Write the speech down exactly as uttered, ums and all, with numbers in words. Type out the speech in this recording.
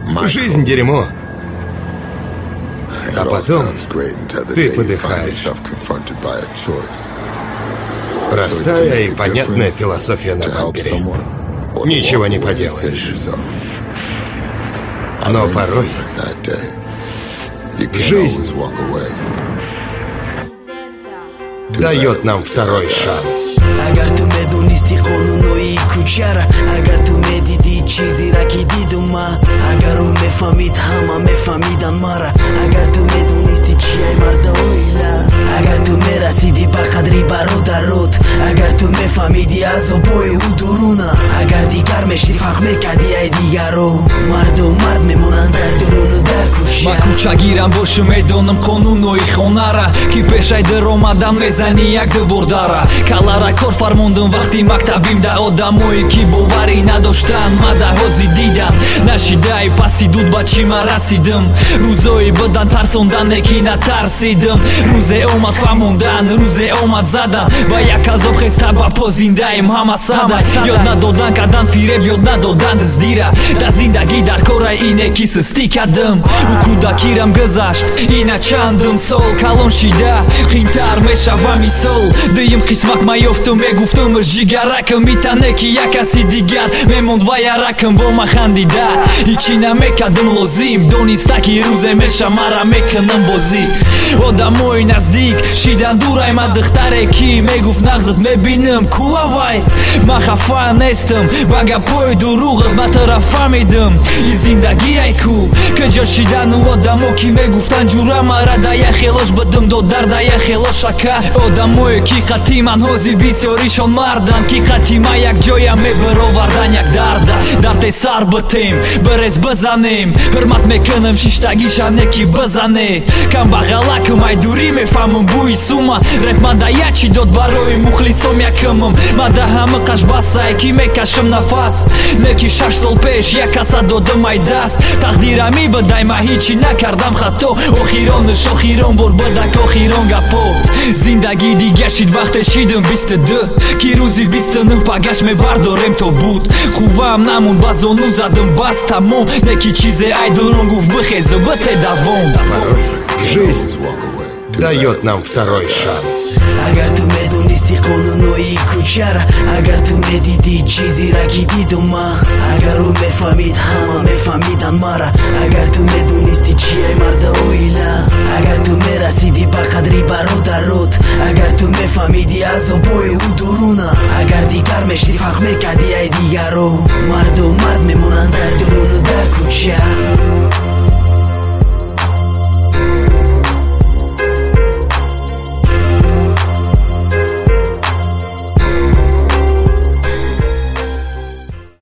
Жизнь — дерьмо. А потом ты подыхаешь. Простая и понятная философия на бампере. Ничего не поделаешь. Но порой жизнь дает нам второй шанс. Agar tu medunisti qonunoi kuchara, agar tu medidi chizi ra ki didum ma, agar u mefamid hama mefamidan mara, agar tu medunisti chiai marda oila, agar tu merasidi ba qadri barodarot, agar tu mefamidi az oboe uduruna, agar digar meshti farq mekadi ay digaro, mardo mard memonan dar durunu dar kucha. Ma kucha giram boshim medonim qonunoi khonara, ki peshay dromadan mezani yak dbordara, kalara کار فرموندم وقتی مکتبیم ده آدمایی که باوری نداشتن مده‌هازی دیدم نشیده پسی دود با چی من رسیدم روزایی بدن ترسوندن که نترسیدم روزه اومد فهموندن روزه اومد زدن با یک عذاب خسته با پا زنده ایم همه سدن یاد ندادن کردن فریب یاد ندادن دزدیره در زندگی در کار اینه که سستی کردم و کودکیرم گذشت اینه چندم سال کلان شده خینتر میشوم این سال دیم قسمت میافتم میگفتم جیگرکم میتونه که یک کسی دیگر میموند و یرکم با ما خندیده هیچی نمیکردم لازم دونسته که روزه میشه مرا میکنم بازی آدمای نزدیک شیدن دورای من دختره کی میگفت نغزت میبینم کوه وای من خفه نیستم با گپای دروغت من طرف میدم این زندگی ای کو که جا شیدن و آدمو که میگفتن جوره مرا در یک خیلاش بدم دو در در یک خیلاش شکر آدمای که خطی من حوزی بسیاریشان مردن که خطی من یک جایم میبراوردن یک درده درد سر بتیم برز بزنیم حرمت میکنم شیشتگیشان یکی بزنه کم بغلکم ای دوری میفهمم بوی سوما رپ من در یچی داد برای مخلصم یکمم من در همه قش بسه که میکشم نفس نکی شش سال پیش یک کسا دادم ای دست تقدیرمی بدای من هیچی نکردم خطا آخیرانش آخیران بر بدک آخیران گپا زندگی دیگه شید وقت شیدم بیست دو که روزی بیست نه پگش میبردارم تا بود خوبم نمون بازانو زدم بس تمام نکی چیز ای دوران گفت بخیز و بته دوام Жизнь дает нам второй шанс. Agar tu medunisti qonunoi kuchara, agar tu medidi chizi ra ki didum ma, agar u mefamid hama mefamidan mara, agar tu medunisti chiai marda oila, agar tu merasidi ba qadri barodarot, agar tu mefamidi az oboe uduruna, agar digar meshti farq mekadi ay digaro, mardo mard memonan dar durunu dar